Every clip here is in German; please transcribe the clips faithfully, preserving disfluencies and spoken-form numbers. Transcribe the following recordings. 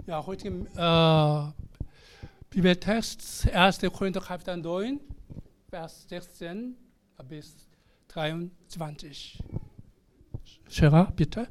Ja, heute äh, Bibeltext erster Korinther Kapitel neun, Vers sechzehn bis dreiundzwanzig. Gerard, bitte.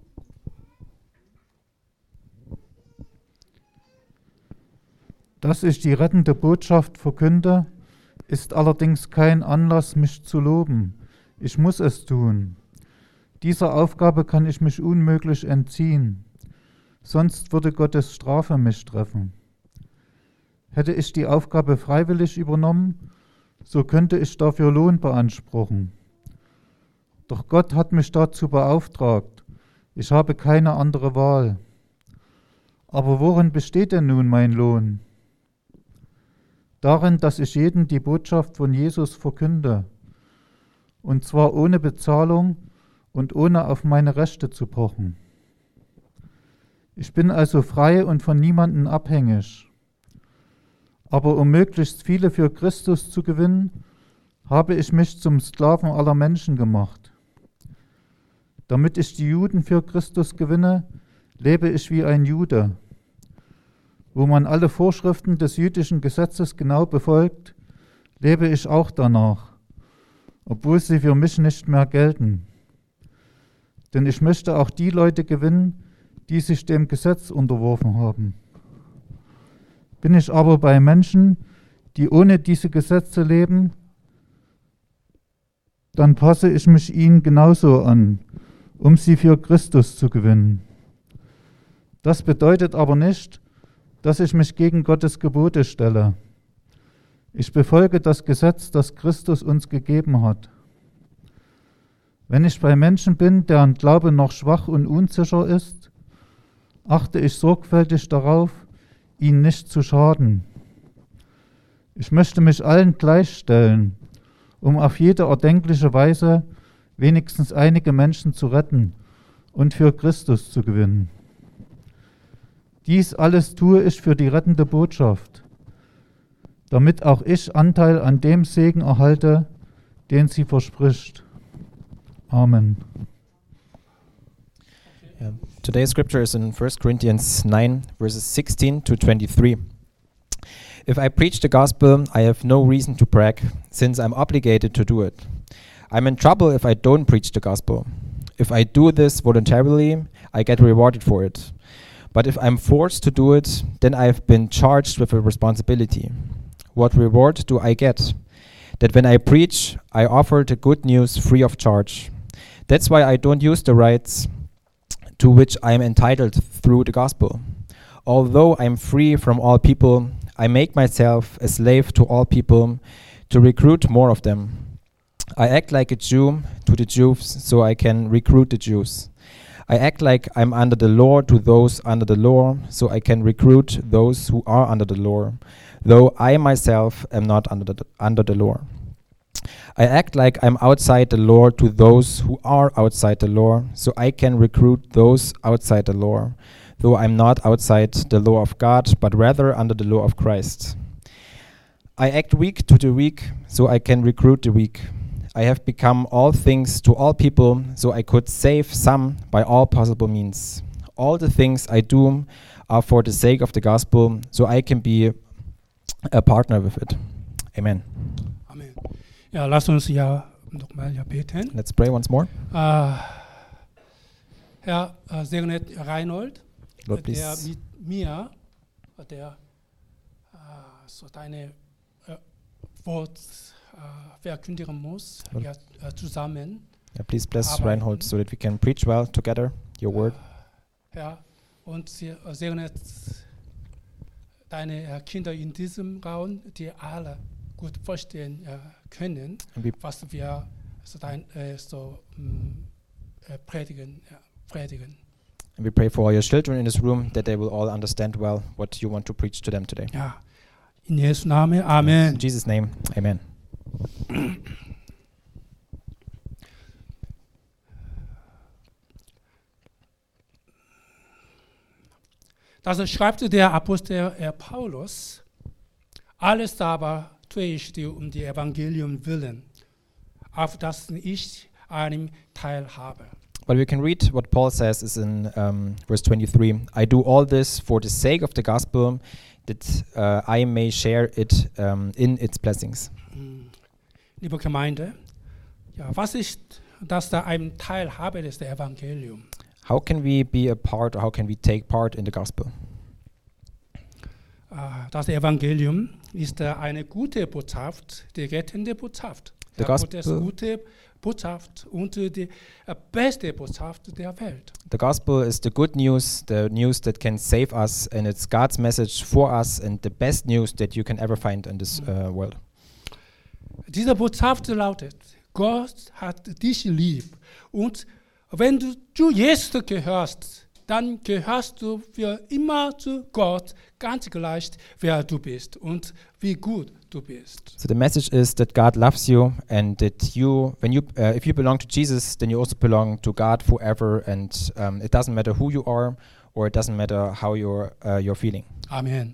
Dass ich die rettende Botschaft verkünde, ist allerdings kein Anlass, mich zu loben. Ich muss es tun. Dieser Aufgabe kann ich mich unmöglich entziehen. Sonst würde Gottes Strafe mich treffen. Hätte ich die Aufgabe freiwillig übernommen, so könnte ich dafür Lohn beanspruchen. Doch Gott hat mich dazu beauftragt. Ich habe keine andere Wahl. Aber worin besteht denn nun mein Lohn? Darin, dass ich jedem die Botschaft von Jesus verkünde, und zwar ohne Bezahlung und ohne auf meine Rechte zu pochen. Ich bin also frei und von niemandem abhängig. Aber um möglichst viele für Christus zu gewinnen, habe ich mich zum Sklaven aller Menschen gemacht. Damit ich die Juden für Christus gewinne, lebe ich wie ein Jude. Wo man alle Vorschriften des jüdischen Gesetzes genau befolgt, lebe ich auch danach, obwohl sie für mich nicht mehr gelten. Denn ich möchte auch die Leute gewinnen, die sich dem Gesetz unterworfen haben. Bin ich aber bei Menschen, die ohne diese Gesetze leben, dann passe ich mich ihnen genauso an, um sie für Christus zu gewinnen. Das bedeutet aber nicht, dass ich mich gegen Gottes Gebote stelle. Ich befolge das Gesetz, das Christus uns gegeben hat. Wenn ich bei Menschen bin, deren Glaube noch schwach und unsicher ist, achte ich sorgfältig darauf, ihnen nicht zu schaden. Ich möchte mich allen gleichstellen, um auf jede erdenkliche Weise wenigstens einige Menschen zu retten und für Christus zu gewinnen. Dies alles tue ich für die rettende Botschaft, damit auch ich Anteil an dem Segen erhalte, den sie verspricht. Amen. Yeah. Today's scripture is in First Corinthians nine, verses sixteen to twenty-three. If I preach the gospel, I have no reason to brag, since I'm obligated to do it. I'm in trouble if I don't preach the gospel. If I do this voluntarily, I get rewarded for it. But if I'm forced to do it, then I've been charged with a responsibility. What reward do I get? That when I preach, I offer the good news free of charge. That's why I don't use the rights to which I am entitled through the gospel. Although I'm free from all people, I make myself a slave to all people to recruit more of them. I act like a Jew to the Jews so I can recruit the Jews. I act like I'm under the law to those under the law so I can recruit those who are under the law, though I myself am not under the, under the law. I act like I'm outside the law to those who are outside the law, so I can recruit those outside the law, though I'm not outside the law of God, but rather under the law of Christ. I act weak to the weak, so I can recruit the weak. I have become all things to all people, so I could save some by all possible means. All the things I do are for the sake of the gospel, so I can be a partner with it. Amen. Amen. Ja, lass uns ja nochmal ja beten. Let's pray once more. Äh, Herr, äh, segnet Reinhold, Lord, der please mit mir, der äh, so deine äh, Wort äh, verkündigen muss, Lord. ja, äh, zusammen. yeah, please bless Arbeiten. Reinhold so that we can preach well together your word. Ja, und sie äh, segnet deine äh, Kinder in diesem Raum, die alle gut verstehen äh, können, And we, was wir so, dein, äh, so mh, äh, predigen, ja, predigen. and we pray for all your children in this room that they will all understand well what you want to preach to them today. Ja, in Jesu Namen, Amen. In Jesus' name, amen. Das schreibt der Apostel äh, Paulus. Alles aber tue ich dir um die Evangelium willen, auf das ich einen Teil habe. But we can read what Paul says is in um, verse twenty-three. I do all this for the sake of the gospel, that uh, I may share it um, in its blessings. Liebe Gemeinde, ja, was ist, dass da ein Teil habe des Evangelium? How can we be a part, or how can we take part in the gospel? Uh, das Evangelium ist uh, eine gute Botschaft, die rettende Botschaft. The Ja, Gottes gospel- gute Botschaft und uh, die uh, beste Botschaft der Welt. The gospel is the good news, the news that can save us, and it's God's message for us, and the best news that you can ever find in this uh, world. Diese Botschaft lautet: Gott hat dich lieb. Und wenn du zu Jesus gehörst, dann gehörst du für immer zu Gott, ganz gleich, wer du bist und wie gut du bist. So the message is that God loves you, and that you, when you, uh, if you belong to Jesus, then you also belong to God forever, and um, it doesn't matter who you are, or it doesn't matter how you're uh, you're feeling. Amen.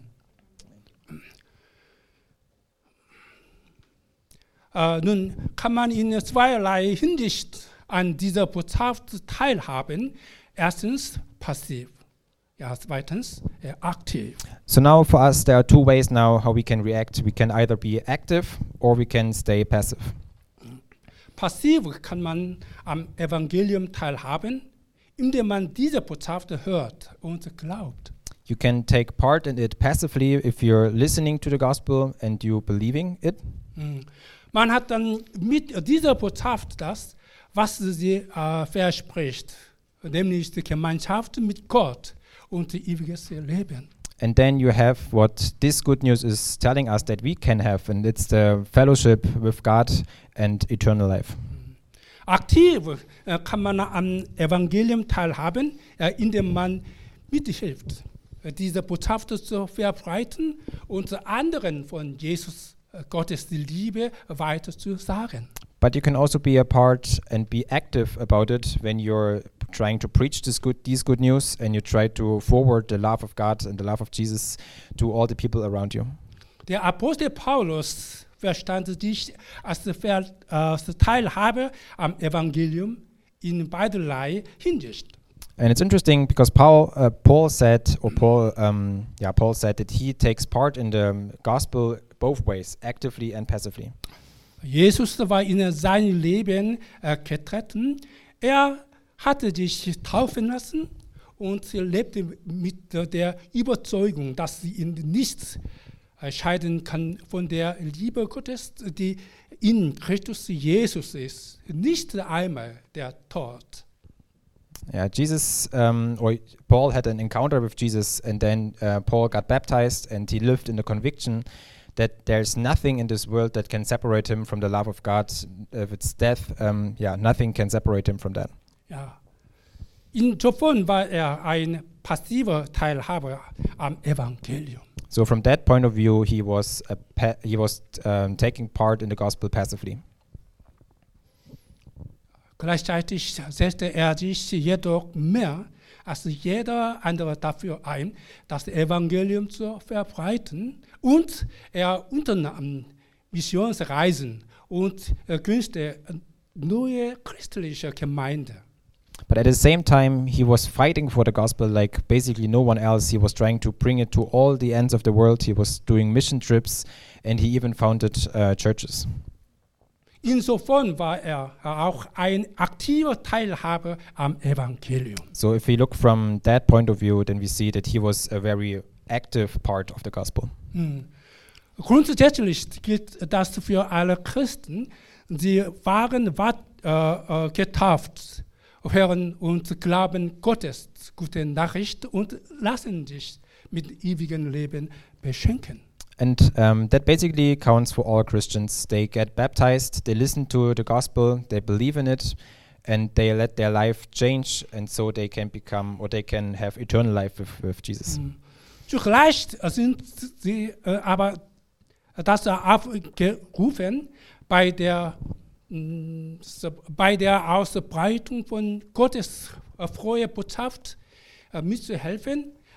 Äh, nun kann man in zweierlei Hinsicht an dieser Botschaft teilhaben. Erstens passiv, ja, zweitens äh, aktiv. So now for us, there are two ways now how we can react. We can either be active or we can stay passive. Passiv kann man am Evangelium teilhaben, indem man diese Botschaft hört und glaubt. You can take part in it passively if you're listening to the gospel and you believing it. Mm. Man hat dann mit dieser Botschaft das, was sie äh, verspricht, nämlich die Gemeinschaft mit Gott und ewiges Leben. And then you have what this good news is telling us that we can have, and it's the fellowship with God and eternal life. Aktiv äh, kann man am Evangelium teilhaben, äh, indem man mithilft, äh, diese Botschaft zu verbreiten und anderen von Jesus, äh, Gottes Liebe, weiter zu sagen. But you can also be a part and be active about it when you're trying to preach this good, these good news, and you try to forward the love of God and the love of Jesus to all the people around you. Der Apostel Paulus verstand sich als, Ver, äh, als Teilhaber am Evangelium in beiderlei Hinsicht. And it's interesting because Paul, uh, Paul said, or Paul, um, yeah, Paul said that he takes part in the gospel both ways, actively and passively. Jesus war in sein Leben äh, getreten. Er hatte sich taufen lassen und lebte mit der Überzeugung, dass sie ihn nichts scheiden kann von der Liebe Gottes, die in Christus Jesus ist. Nicht einmal der Tod. Yeah, Jesus, um, or Paul had an encounter with Jesus, and then uh, Paul got baptized, and he lived in the conviction that there's nothing in this world that can separate him from the love of God. If it's death, um, yeah, nothing can separate him from that. Ja. Insofern war er ein passiver Teilhaber am Evangelium. So from that point of view, he was a pa- he was um, taking part in the gospel passively. Gleichzeitig setzte er sich jedoch mehr als jeder andere dafür ein, das Evangelium zu verbreiten, und er unternahm Missionsreisen und gründete neue christliche Gemeinde. But at the same time, he was fighting for the gospel like basically no one else. He was trying to bring it to all the ends of the world. He was doing mission trips, and he even founded uh, churches. Insofern war er auch ein aktiver Teilhaber am Evangelium. So if we look from that point of view, then we see that he was a very active part of the gospel. Hm. Grundsätzlich gilt das für alle Christen. Sie waren wat, äh, getauft, hören und glauben Gottes gute Nachricht und lassen sich mit ewigem Leben beschenken. And um, that basically counts for all Christians. They get baptized, they listen to the gospel, they believe in it, and they let their life change, and so they can become, or they can have eternal life with, with Jesus. Hm. Zugleich sind sie äh, aber dazu aufgerufen, bei der, mh, bei der Ausbreitung von Gottes äh, frohe Botschaft äh, mitzuhelfen,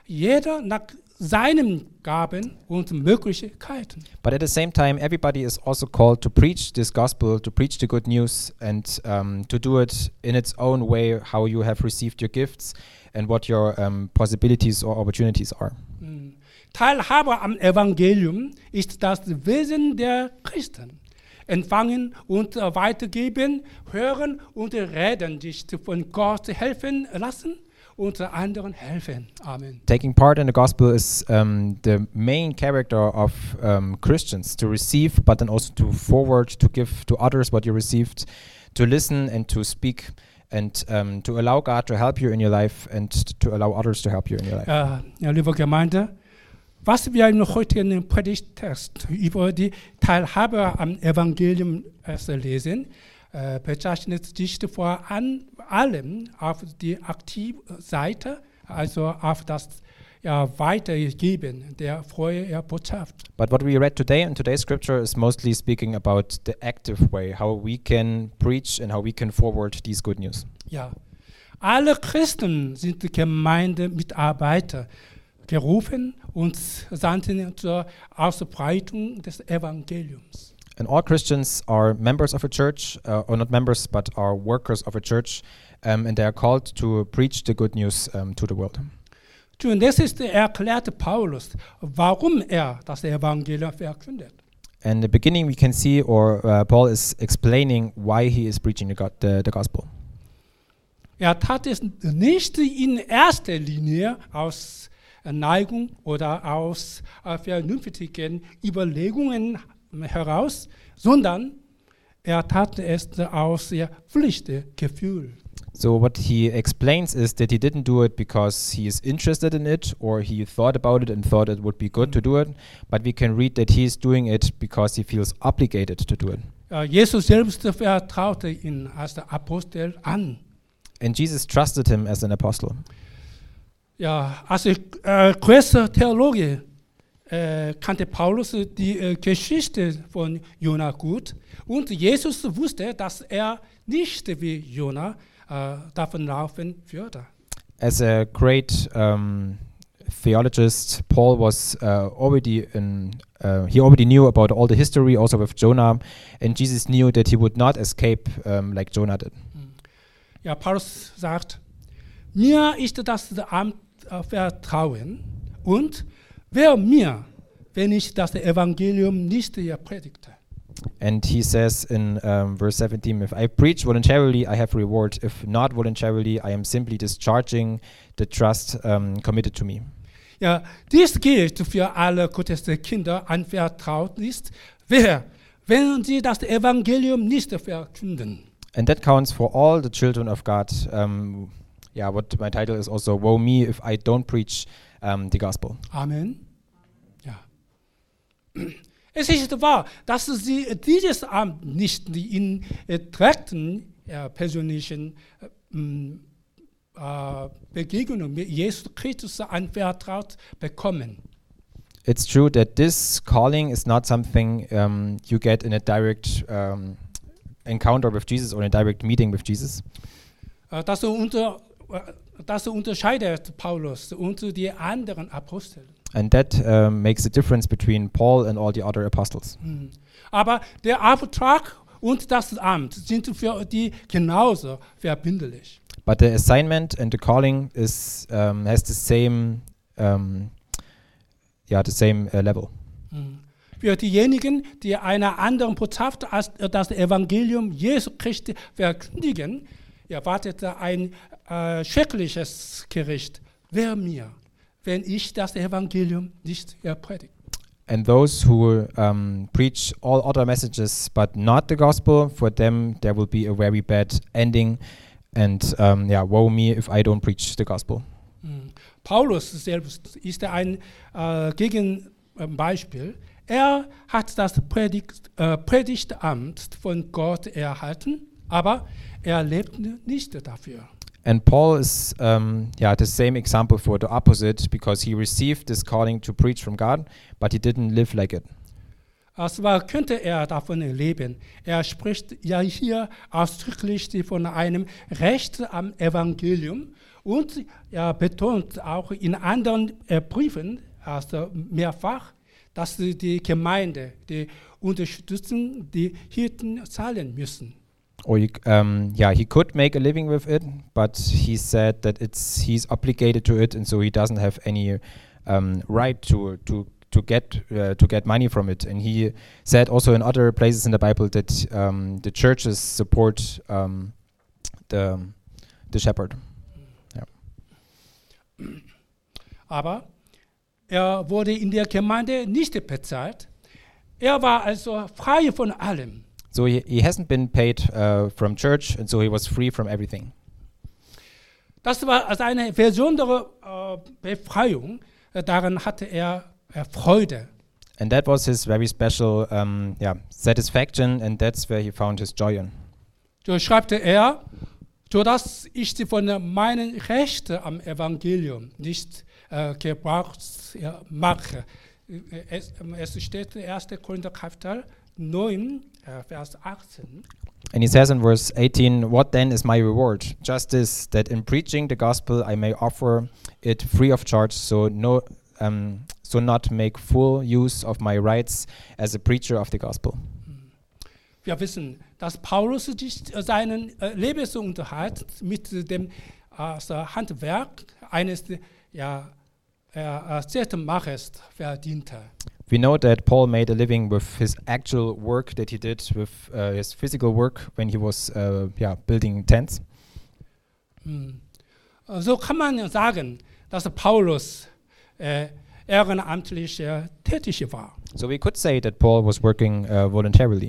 jeder nach seinen Gaben und Möglichkeiten. But at the same time, everybody is also called to preach this gospel, to preach the good news, and um, to do it in its own way, how you have received your gifts and what your um, possibilities or opportunities are. Mhm. Teilhabe am Evangelium ist das Wesen der Christen. Empfangen und äh, weitergeben, hören und reden, sich von Gott helfen lassen und anderen helfen. Amen. Taking part in the gospel is um, the main character of um, Christians, to receive, but then also to forward, to give to others what you received, to listen and to speak, and um, to allow God to help you in your life and to allow others to help you in your life. Äh, ja, liebe Gemeinde, was wir im heutigen Predigtext über die Teilhabe am Evangelium äh, lesen, äh, bezeichnet sich vor an, allem auf die Aktivseite, also auf das ja, Weitergeben der frohen Botschaft. But what we read today in today's scripture is mostly speaking about the active way, how we can preach and how we can forward these good news. Ja, alle Christen sind Gemeindemitarbeiter, gerufen und sandten zur Ausbreitung des Evangeliums. And all Christians are members of a church, uh, or not members, but are workers of a church, um, and they are called to preach the good news um, to the world. Zunächst erklärte Paulus, warum er das Evangelium verkündet. And in the beginning, we can see, or uh, Paul is explaining why he is preaching the, go- the, the gospel. Er tat es nicht in erster Linie aus Neigung oder aus äh, vernünftigen Überlegungen heraus, sondern er tat es aus äh, Pflichtgefühl. So what he explains is that he didn't do it because he is interested in it or he thought about it and thought it would be good to do it, but we can read that he is doing it because he feels obligated to do it. Äh, Jesus selbst vertraute ihn als der Apostel an. And Jesus trusted him as an apostle. Ja, als äh, größter Theologe äh, kannte Paulus die äh, Geschichte von Jona gut und Jesus wusste, dass er nicht wie Jona äh, davonlaufen würde. As a great um, theologist, Paul was uh, already in, uh, he already knew about all the history, also with Jonah, and Jesus knew that he would not escape um, like Jonah did. Ja, Paulus sagt, mir ist das Amt äh, vertrauen und wer mir, wenn ich das Evangelium nicht äh, predigte. And he says in um, verse seventeen, if I preach voluntarily, I have reward. If not voluntarily, I am simply discharging the trust um, committed to me. Ja, dies gilt für alle Gottes Kinder anvertraut ist, wer, wenn sie das Evangelium nicht verkünden. And that counts for all the children of God. Um, yeah, what my title is also, woe me if I don't preach um, the gospel. Amen. Ja. Es ist wahr, dass sie dieses Amt nicht in äh, direkten äh, persönlichen äh, Begegnungen mit Jesus Christus anvertraut bekommen. It's true that this calling is not something um, you get in a direct um, encounter with Jesus or in a direct meeting with Jesus. Äh, das, unter, äh, das unterscheidet Paulus und die anderen Apostel. And that um, makes a difference between Paul and all the other apostles. Mhm. Aber der Auftrag und das Amt sind für die genauso verbindlich. But the assignment and the calling is um, has the same, um, yeah, the same uh, level. Mhm. Für diejenigen, die einer anderen Botschaft als das Evangelium Jesu Christi verkündigen, erwartet ein äh, schreckliches Gericht. Wer mir, wenn ich das Evangelium nicht predige. And those who um, preach all other messages but not the gospel, for them there will be a very bad ending. And um, yeah, woe me if I don't preach the gospel. Mhm. Paulus selbst ist ein äh, Gegenbeispiel. Er hat das Predigt, äh, Predigtamt von Gott erhalten, aber er lebt nicht dafür. And Paul is um, yeah, the same example for the opposite, because he received this calling to preach from God, but he didn't live like it. Zwar könnte er davon leben. Er spricht ja hier ausdrücklich von einem Recht am Evangelium Und er betont auch in anderen äh, Briefen, also mehrfach, dass die Gemeinde, die Unterstützung, die Hirten zahlen müssen. Or you, um, yeah, he could make a living with it, but he said that it's he's obligated to it, and so he doesn't have any um, right to to to get uh, to get money from it. And he said also in other places in the Bible that um, the churches support um, the the shepherd. Yeah. Aber er wurde in der Gemeinde nicht bezahlt. Er war also frei von allem. So he, he hasn't been paid uh, from church, and so he was free from everything. Das war also eine besondere äh, Befreiung. Äh, daran hatte er äh, Freude. And that was his very special um, yeah, satisfaction, and that's where he found his joy in. So schreibt er, sodass ich von meinen Rechten am Evangelium nicht äh, Gebrauch ja, mache. Es, es steht erster Korinther Kapitel neun, uh, Vers achtzehn. And he says in verse eighteen, "What then is my reward? Just this, that in preaching the gospel I may offer it free of charge, so no, um, so not make full use of my rights as a preacher of the gospel." Wir wissen, dass Paulus sich seinen äh, Lebensunterhalt mit dem also Handwerk eines ja, äh, Zettelmachers verdiente. We know that Paul made a living with his actual work that he did with uh, his physical work when he was uh, yeah, building tents. Hm. So kann man sagen, dass Paulus äh, ehrenamtlich äh, tätig war. So we could say that Paul was working uh, voluntarily.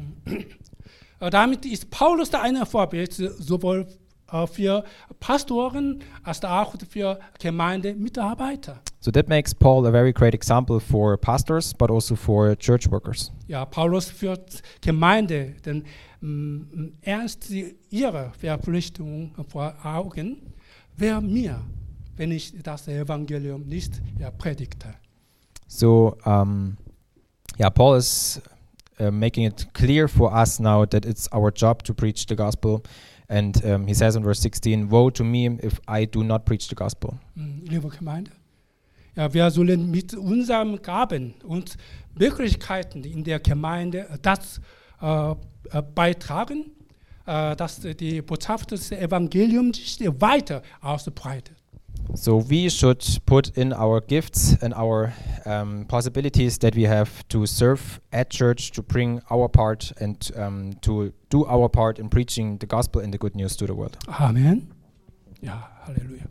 Damit ist Paulus da ein Vorbild sowohl äh, für Pastoren als auch für Gemeindemitarbeiter. So that makes Paul a very great example for pastors, but also for church workers. Ja, Paulus führt Gemeinde denn m, ernst ihre Verpflichtungen vor Augen. Wer mir, wenn ich das Evangelium nicht ja, predigte? So, um, yeah, Paul is uh, making it clear for us now that it's our job to preach the gospel. And um, he says in verse sixteen, "Woe to me if I do not preach the gospel." Liebe Gemeinde, ja, wir sollen mit unseren Gaben und Möglichkeiten in der Gemeinde das äh, beitragen, äh, dass die Botschaft des Evangeliums sich weiter ausbreitet. So we should put in our gifts and our um, possibilities that we have to serve at church, to bring our part and um, to do our part in preaching the gospel and the good news to the world. Amen. Ja, Halleluja.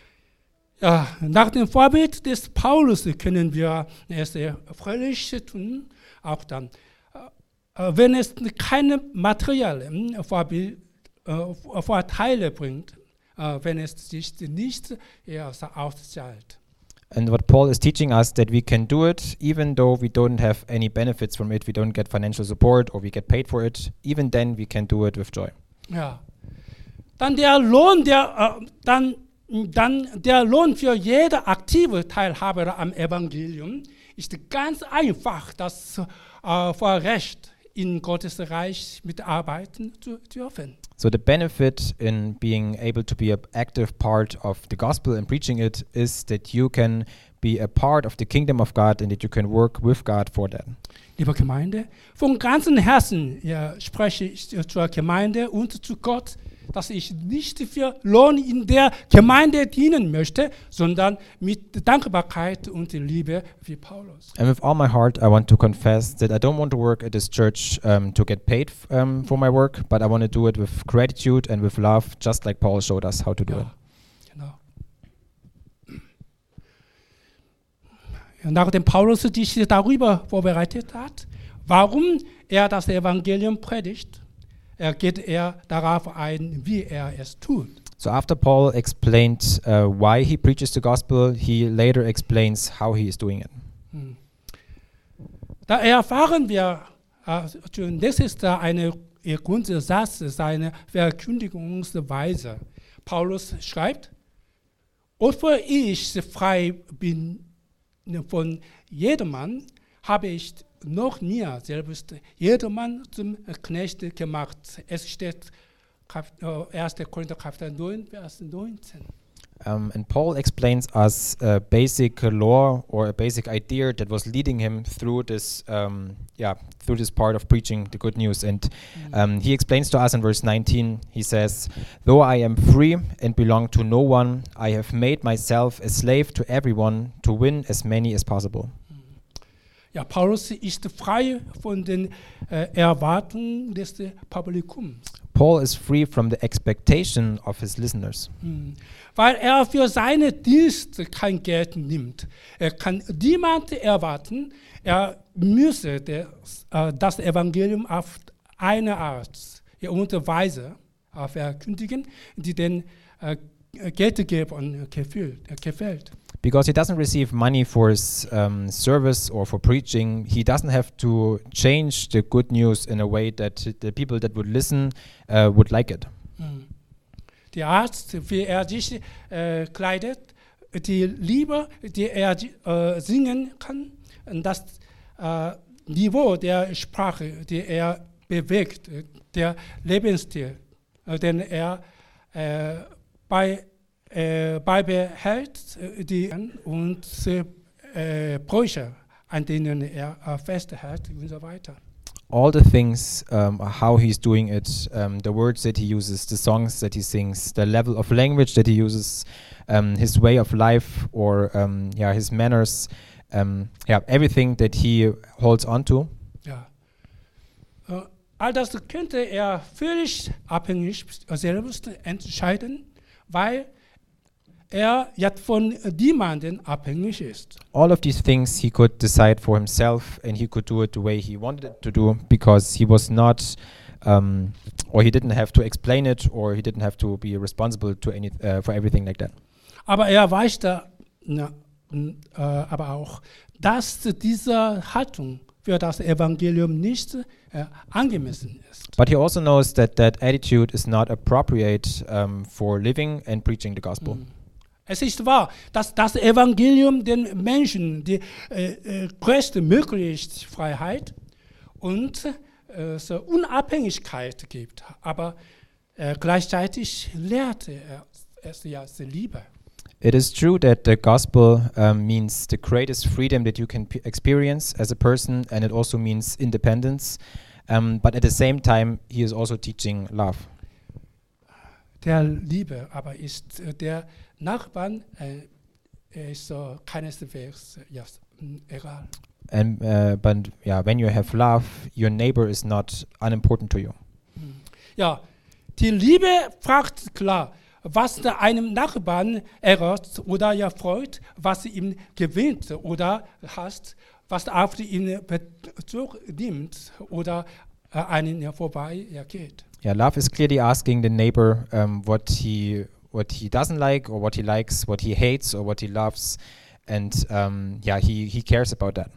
Ja, nach dem Vorbild des Paulus können wir es fröhlich tun, auch dann, äh, wenn es keine materiellen Vorbild, äh, Vorteile bringt, äh, wenn es sich nicht ja, auszahlt. And what Paul is teaching us, that we can do it even though we don't have any benefits from it, we don't get financial support or we get paid for it, even then we can do it with joy. Ja. Dann der Lohn, der äh, dann Dann der Lohn für jede aktive Teilhaber am Evangelium ist ganz einfach, das äh, Vorrecht in Gottes Reich mitarbeiten zu dürfen. So the benefit in being able to be an active part of the gospel and preaching it is that you can be a part of the kingdom of God and that you can work with God for that. Liebe Gemeinde, von ganzem Herzen ja, spreche ich zur Gemeinde und zu Gott, dass ich nicht für Lohn in der Gemeinde dienen möchte, sondern mit Dankbarkeit und Liebe wie Paulus. And with all my heart I want to confess that I don't want to work at this church um, to get paid f- um, for my work, but I want to do it with gratitude and with love, just like Paul showed us how to do ja, it. Genau. Nachdem Paulus sich darüber vorbereitet hat, warum er das Evangelium predigt, er geht er darauf ein, wie er es tut. So after Paul explained uh, why he preaches the gospel, he later explains how he is doing it. Hm. Da erfahren wir, äh, das ist eine Grundsatz seiner Verkündigungsweise. Paulus schreibt, obwohl ich frei bin von jedermann, habe ich noch mir selbst jedermann zum Knecht gemacht. Es steht erster Korinther Kapitel neun, Vers neunzehn. Um, and Paul explains us a basic law or a basic idea that was leading him through this, um, yeah, through this part of preaching the good news. And um, he explains to us in verse nineteen. He says, "Though I am free and belong to no one, I have made myself a slave to everyone to win as many as possible." Ja, Paulus ist frei von den äh, Erwartungen des äh, Publikums. Paul is free from the expectation of his listeners. Hm. Weil er für seine Dienste kein Geld nimmt. Er kann niemand erwarten, er müsse der, äh, das Evangelium auf eine Art ja, und Weise äh, verkündigen, die den äh, Geldgebern gefällt, äh, gefällt. Because he doesn't receive money for his um, service or for preaching, he doesn't have to change the good news in a way that the people that would listen uh, would like it. Hm. Die Art, wie er sich äh, kleidet, die Liebe, die er äh, singen kann, und das äh, Niveau der Sprache, die er bewegt, der Lebensstil, äh, den er äh, bei Äh, beibehält äh, die und äh, Bräuche, an denen er äh, festhält und so weiter. All the things, um, how he's doing it, um, the words that he uses, the songs that he sings, the level of language that he uses, um, his way of life or um, yeah, his manners, um, yeah, everything that he holds on to. Ja. Äh, all das könnte er völlig abhängig selbst entscheiden, weil er jetzt von niemandem abhängig ist. All of these things he could decide for himself, and he could do it the way he wanted it to do, because he was not, um, or he didn't have to explain it, or he didn't have to be responsible to any uh, for everything like that. Aber er weiß da, na, n, äh, aber auch, dass diese Haltung für das Evangelium nicht äh, angemessen ist. But he also knows that that attitude is not appropriate um, for living and preaching the gospel. Mhm. Es ist wahr, dass das Evangelium den Menschen die äh, äh, größte mögliche Freiheit und äh, so Unabhängigkeit gibt. Aber äh, gleichzeitig lehrt er es ja die Liebe. It is true that the gospel um, means the greatest freedom that you can p- experience as a person, and it also means independence. Um, but at the same time, he is also teaching love. Der Liebe aber ist äh, der Nachbarn äh, ist so keineswegs ja, egal. And uh, but yeah, when you have love, your neighbor is not unimportant to you. Ja, die Liebe fragt klar, was da einem Nachbarn ärgert oder ja freut, was ihm gewinnt oder hasst, was auf ihn Bezug nimmt oder äh, einen ja, vorbei ja, geht. Yeah, love is clearly asking the neighbor um, what he what he doesn't like or what he likes, what he hates or what he loves, and um, yeah, he he cares about that.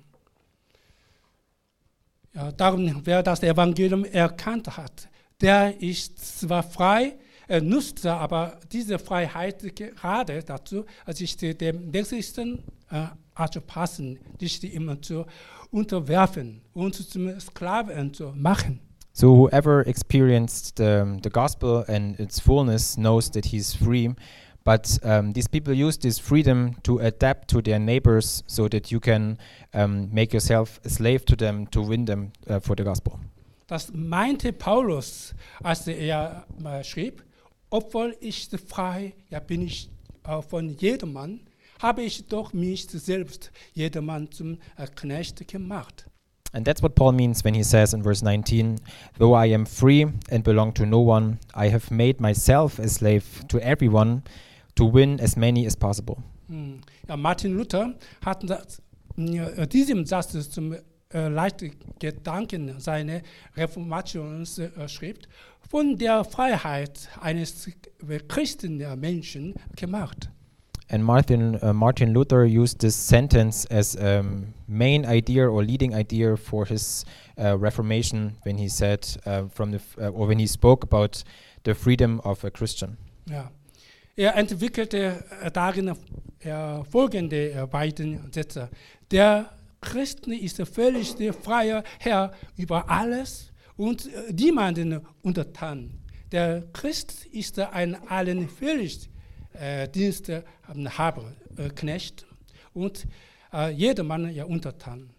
Ja, darum, wer das Evangelium erkannt hat, der ist zwar frei, er nutzt aber diese Freiheit gerade dazu, sich dem Nächsten äh, anzupassen, sich immer zu unterwerfen und zum Sklaven zu machen. So whoever experienced the, the gospel and its fullness knows that he's free, but um, these people use this freedom to adapt to their neighbors so that you can um, make yourself a slave to them to win them uh, for the gospel. Das meinte Paulus, als er äh, schrieb, obwohl ich frei ja, bin ich äh, von jedermann, habe ich doch mich selbst jedermann zum äh, Knecht gemacht. And that's what Paul means when he says in verse nineteen, though I am free and belong to no one, I have made myself a slave to everyone to win as many as possible. Hm. Ja, Martin Luther hat das, äh, diesem Satz zum äh, Leitgedanken seiner Reformationsschrift von der Freiheit eines christlichen Menschen gemacht. And Martin uh, Martin Luther used this sentence as a um, main idea or leading idea for his uh, Reformation when he said uh, from the f- uh, or when he spoke about the freedom of a Christian. Ja. Er entwickelte äh, darin äh, folgende äh, beiden Sätze. Der Christ ist völlig der freie Herr über alles und äh, niemanden untertan. Der Christ ist ein allen völlig äh, Dienst äh, habe, äh, Knecht und äh, jedermann ja untertan.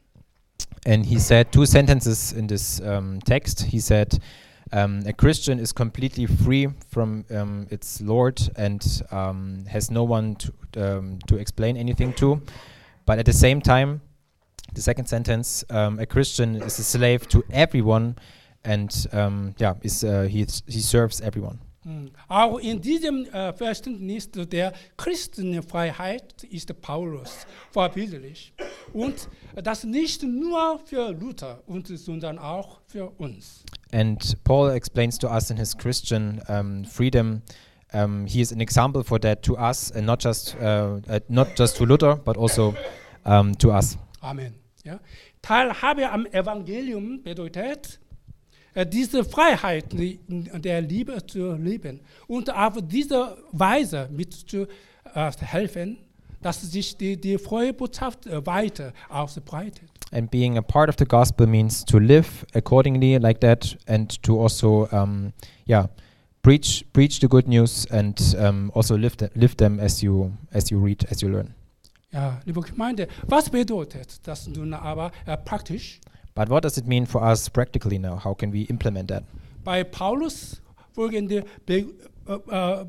And he said two sentences in this um, text. He said, um, a Christian is completely free from um, its Lord and um, has no one to, um, to explain anything to. But at the same time, the second sentence, um, a Christian is a slave to everyone and um, yeah, is, uh, he, he serves everyone. Mhm. Auch in diesem äh, Verständnis der Christenfreiheit ist Paulus vorbildlich. Und das nicht nur für Luther, und, sondern auch für uns. And Paul explains to us in his Christian um, freedom, um, he is an example for that to us, and not just uh, uh, not just to Luther, but also um, to us. Amen. Ja. Teilhabe am Evangelium bedeutet, äh, diese Freiheit die- der Liebe zu leben und auf diese Weise mit zu äh, helfen, dass sich die, die frohe Botschaft äh, weiter ausbreitet. And being a part of the gospel means to live accordingly like that, and to also, um, yeah, preach preach the good news, and um, also live the, live them as you as you read, as you learn. Ja, liebe Gemeinde, was bedeutet das nun aber äh, praktisch? But what does it mean for us practically now? How can we implement that? Bei Paulus folgende be, äh, äh,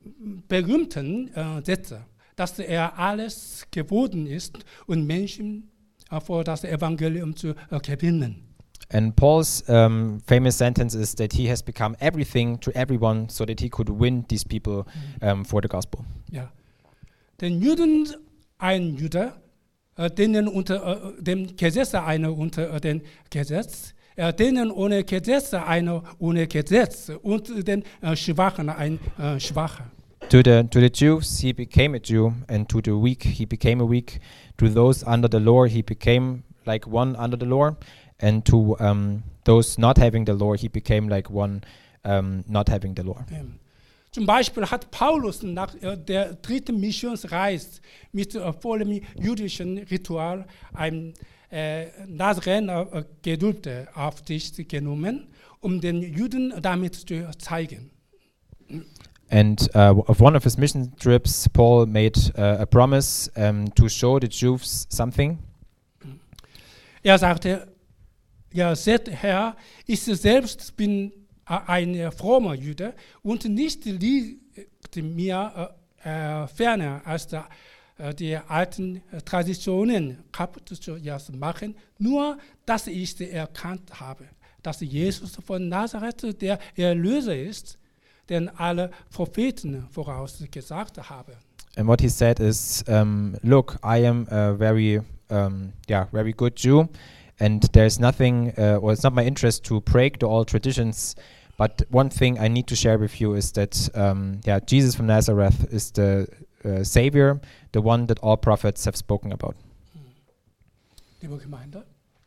berühmten äh, Sätze, dass er alles geworden ist, um Menschen äh, vor das Evangelium zu äh, gewinnen. And Paul's um, famous sentence is that he has become everything to everyone so that he could win these people um, for the gospel. Ja. Den Juden ein Jude, äh, denen unter äh, dem Gesetz einer unter äh, dem Gesetz, äh, denen ohne Gesetz einer ohne Gesetz und den äh, Schwachen ein äh, Schwacher. To the to the Jews he became a Jew, and to the weak he became a weak. To those under the law he became like one under the law, and to um, those not having the law he became like one um, not having the law. Ähm, Zum Beispiel hat Paulus nach äh, der dritten Missionsreise mit äh, vollem jüdischen Ritual ein äh, Nazarener äh, Gelübde auf sich genommen, um den Juden damit zu zeigen. And uh, of one of his mission trips, Paul made uh, a promise um, to show the Jews something. Er sagte, ja, seht Herr, ich selbst bin äh, ein frommer Jude und nicht liegt mir äh, äh, ferner als der, äh, die alten äh, Traditionen kaputt zu ja, machen, nur dass ich erkannt habe, dass Jesus von Nazareth der Erlöser ist, den alle Propheten vorausgesagt haben. And what he said is, um, look, I am a very, um, yeah, very good Jew, and there's nothing, uh, or it's not my interest to break the old traditions. But one thing I need to share with you is that, um, yeah, Jesus from Nazareth is the uh, Savior, the one that all prophets have spoken about. Liebe Gemeinde,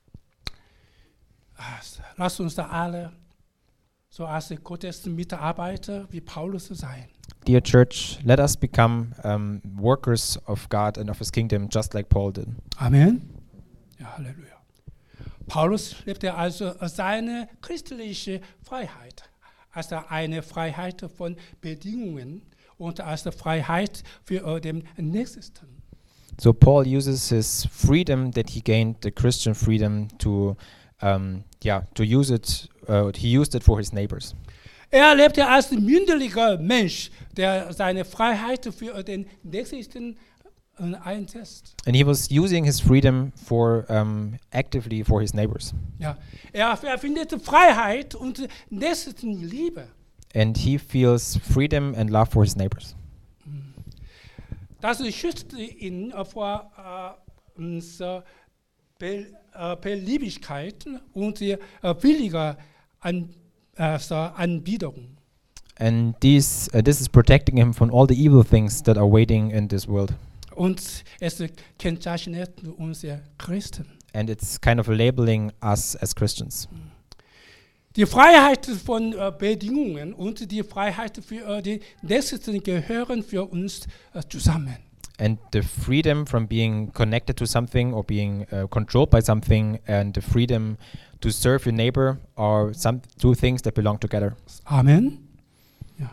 lasst uns da alle so als Gottes Mitarbeiter wie Paulus sein. Dear church, let us become um, workers of God and of His kingdom, just like Paul did. Amen. Ja, Halleluja. Paulus lebte also seine christliche Freiheit als eine Freiheit von Bedingungen und als Freiheit für den Nächsten. So Paul uses his freedom that he gained, the Christian freedom, to, um, yeah, to use it. Uh, he used it for his neighbors. Er lebte als mündiger Mensch, der seine Freiheit für den Nächsten äh, einsetzt. And he was using his freedom for um, actively for his neighbors. Ja, er erfindet Freiheit und Nächstenliebe. And he feels freedom and love for his neighbors. Das schützt ihn vor äh, uns, äh, Be äh, Beliebigkeiten und äh, billiger An äh, so Anbiederung. And these, uh, this is protecting him from all the evil things that are waiting in this world. Und es kennzeichnet uns Christen. And it's kind of labeling us as Christians. Die Freiheit von äh, Bedingungen und die Freiheit für äh, die Nächsten gehören für uns äh, zusammen. And the freedom from being connected to something or being uh, controlled by something, and the freedom to serve your neighbor, are some two things that belong together. Amen. Ja.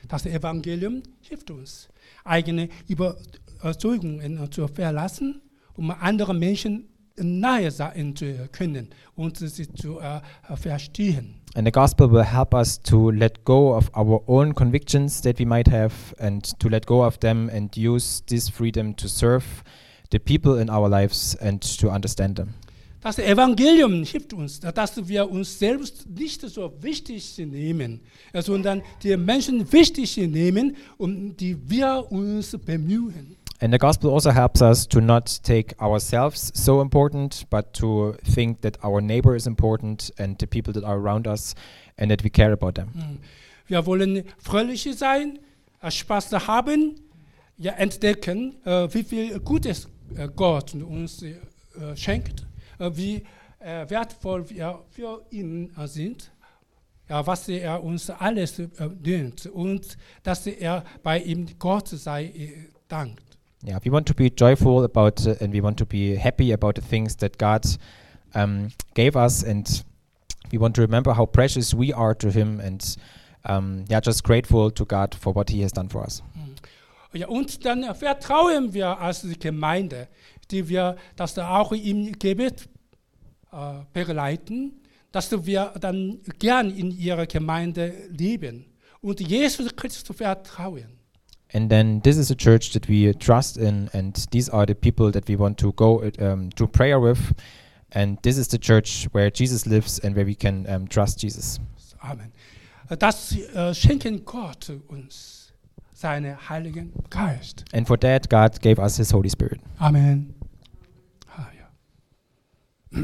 Das Evangelium hilft uns, eigene Überzeugungen zu verlassen, um andere Menschen nahe sein zu können und sie zu uh, verstehen. And the gospel will help us to let go of our own convictions that we might have and to let go of them and use this freedom to serve the people in our lives and to understand them. Das Evangelium hilft uns, dass wir uns selbst nicht so wichtig nehmen, sondern die Menschen wichtig nehmen, um die wir uns bemühen. And the gospel also helps us to not take ourselves so important, but to think that our neighbor is important and the people that are around us and that we care about them. Wir wollen fröhlich sein, Spaß haben, ja, entdecken, wie viel Gutes Gott uns schenkt, wie wertvoll wir für ihn sind, ja, was er uns alles dient und dass er bei ihm Gott sei dankt. Yeah, we want to be joyful about uh, and we want to be happy about the things that God um, gave us, and we want to remember how precious we are to Him, and um, yeah, just grateful to God for what He has done for us. Ja, und dann vertrauen wir als Gemeinde, die wir das auch im Gebet äh, begleiten, dass wir dann gern in ihrer Gemeinde leben und Jesus Christus vertrauen. And then this is a church that we trust in, and these are the people that we want to go um, to prayer with, and this is the church where Jesus lives and where we can um, trust Jesus. Amen. Das äh, schenken Gott uns, seinen Heiligen Geist. And for that, God gave us His Holy Spirit. Amen. Ah, ja.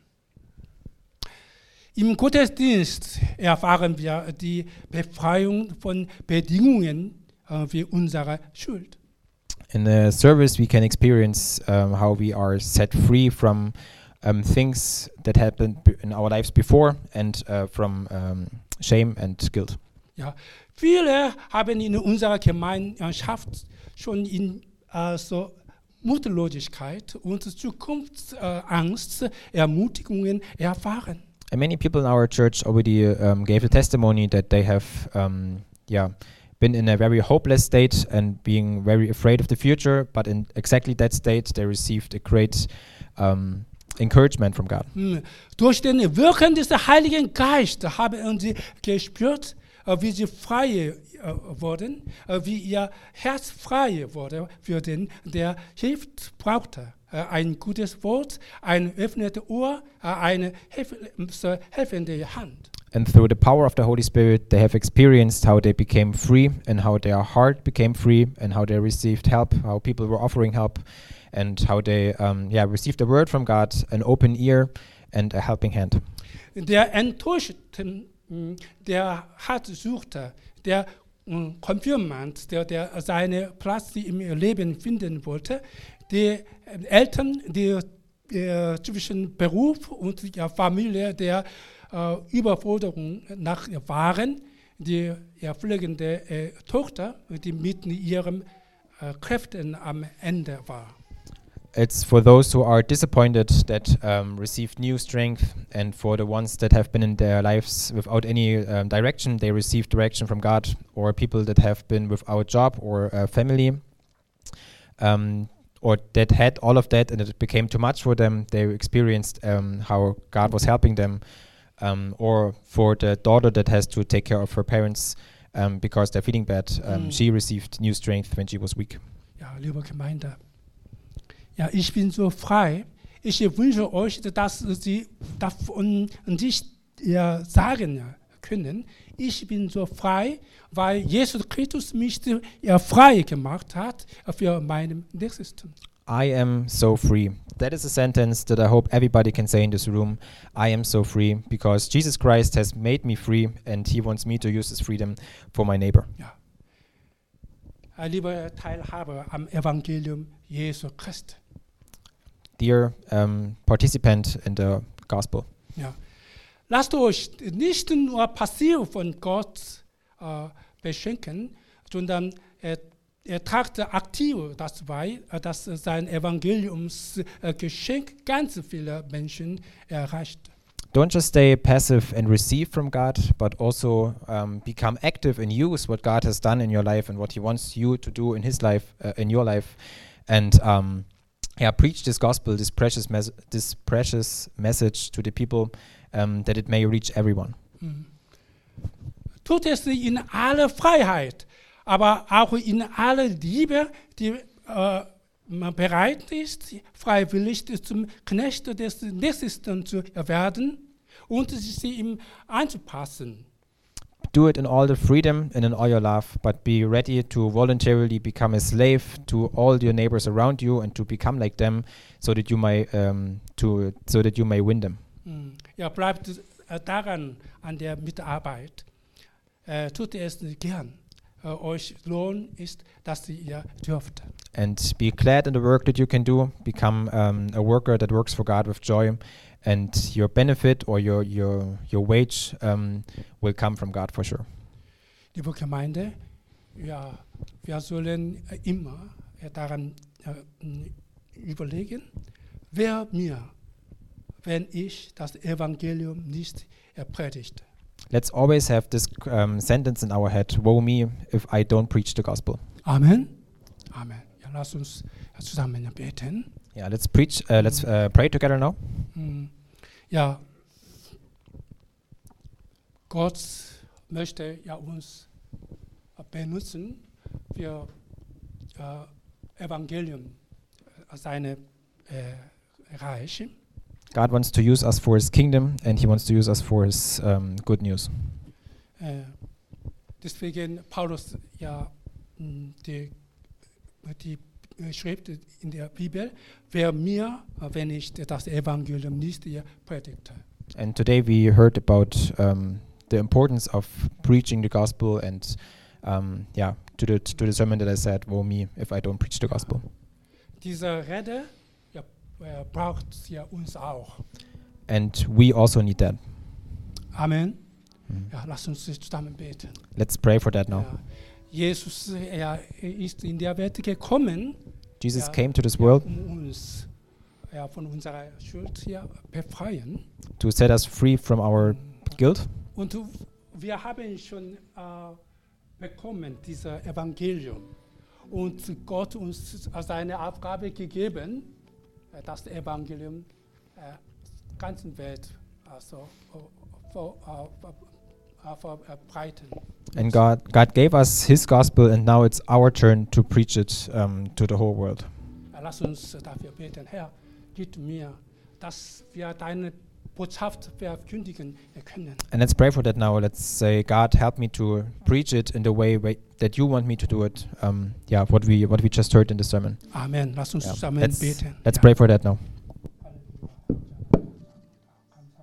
Im Gottesdienst erfahren wir die Befreiung von Bedingungen wie unsere Schuld. In the service, we can experience um, how we are set free from um, things that happened b- in our lives before and uh, from um, shame and guilt. Ja, viele haben in unserer Gemeinschaft schon in äh, so Mutlosigkeit und Zukunftsangst Ermutigungen erfahren. And many people in our church already um, gave a testimony that they have, um, yeah. been in a very hopeless state and being very afraid of the future, but in exactly that state they received a great um, encouragement from God. Hm. Durch den Wirken des Heiligen Geistes haben sie gespürt, äh, wie sie frei äh, wurden, äh, wie ihr Herz frei wurde für den, der Hilfe brauchte. Äh, ein gutes Wort, ein öffnetes Ohr, äh, eine helf- äh, helfende Hand. And through the power of the Holy Spirit, they have experienced how they became free and how their heart became free and how they received help, how people were offering help, and how they um, yeah, received a word from God, an open ear and a helping hand. Der Enttäuschte, der hart suchte, der Konfirmand, der, der seinen Platz im Leben finden wollte, die Eltern, die, die zwischen Beruf und der Familie, der Uh, Überforderung nach waren, die pflegende äh, Tochter, die mit ihren äh, Kräften am Ende war. It's for those who are disappointed that um, received new strength, and for the ones that have been in their lives without any um, direction, they received direction from God, or people that have been without job or uh, family, um, or that had all of that and it became too much for them. They experienced um, how God was helping them. Um, or for the daughter that has to take care of her parents um, because they're feeling bad, um, mm. she received new strength when she was weak. Ja, liebe Gemeinde, ja, ich bin so frei. Ich wünsche euch, dass Sie davon nicht ja, sagen können. Ich bin so frei, weil Jesus Christus mich ja, frei gemacht hat für meinen Nächsten. I am so free. That is a sentence that I hope everybody can say in this room. I am so free because Jesus Christ has made me free and He wants me to use this freedom for my neighbor. Ja. Liebe Teilhaber am Evangelium Jesu Christi. Dear um, participant in the gospel. Ja. Lasst euch nicht nur passiv von Gott äh, beschenken, sondern äh, er tragte aktiv das bei, dass sein Evangeliumsgeschenk ganz viele Menschen erreicht. Don't just stay passive and receive from God, but also um, become active and use what God has done in your life and what He wants you to do in His life, uh, in your life, and um, yeah, preach this gospel, this precious, mes- this precious message to the people, um, that it may reach everyone. Mhm. Tut es in aller Freiheit, aber auch in aller Liebe, die äh, man bereit ist, freiwillig zum Knecht des Nächsten zu werden und sich ihm anzupassen. Do it in all the freedom and in all your love, but be ready to voluntarily become a slave to all your neighbors around you and to become like them, so that you may um, to so that you may win them. Mhm. Ja, bleibt äh, daran an der Mitarbeit. Äh, tut es gern. Äh, euch Lohn ist, dass ihr dürft. And be glad in the work that you can do. Become um, a worker that works for God with joy, and your benefit or your your your wage um, will come from God for sure. Liebe Gemeinde, ja, wir sollen äh, immer äh, daran äh, m, überlegen, wer mir, wenn ich das Evangelium nicht äh, predigte. Let's always have this um, sentence in our head: "Woe me if I don't preach the gospel." Amen. Amen. Ja, lass uns äh, zusammen beten. Yeah, let's preach. Uh, let's uh, pray together now. Mm, Ja, Gott möchte ja uns äh, benutzen für äh, Evangelium, äh, seine äh, Reich. God wants to use us for His kingdom, and He wants to use us for His um, good news. Äh, deswegen Paulus ja mh, die, die äh, schreibt in der Bibel, wer mir, äh, wenn ich das Evangelium nicht hier predigte. And today we heard about um, the importance of preaching the gospel, and um, yeah, to the to the sermon that I said, "Woe me if I don't preach the gospel." Diese Rede ja, äh, braucht ja uns auch. And we also need that. Amen. Mhm. Ja, lass uns zusammen beten. Let's pray for that now. Ja, Jesus er ist in der Welt gekommen, Jesus ja, came to this ja, world um uns ja, von unserer Schuld hier befreien. to set us free from our guilt, Und wir haben schon äh, bekommen, dieses Evangelium. Und Gott uns seine Aufgabe gegeben, äh, das Evangelium äh, ganzen Welt also, äh, vor, äh, äh, verbreiten. and God God gave us His gospel, and now it's our turn to preach it um, to the whole world. Äh, Lass uns dafür beten, Herr, gib mir, dass wir deine Botschaft verkündigen können. And let's pray for that now. Let's say, God, help me to preach it in the way wa- that you want me to do it. Um, yeah, what we what we just heard in the sermon. Amen. Lass uns Yeah. zusammen Let's beten. let's Ja. pray for that now.